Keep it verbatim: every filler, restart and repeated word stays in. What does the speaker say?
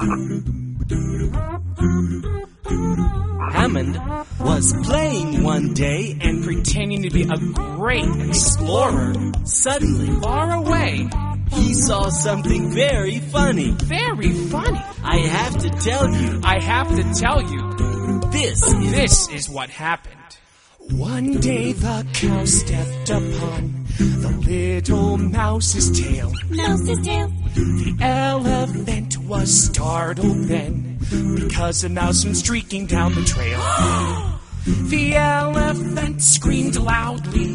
Hammond was playing one day and pretending to be a great explorer. Suddenly, Far away. he saw something very funny. Very funny. I have to tell you, I have to tell you, this is... this is what happened. One day the cow stepped upon the little mouse's tail. Mouse's tail. The elephant was startled then, because a mouse went streaking down the trail. The elephant screamed loudly.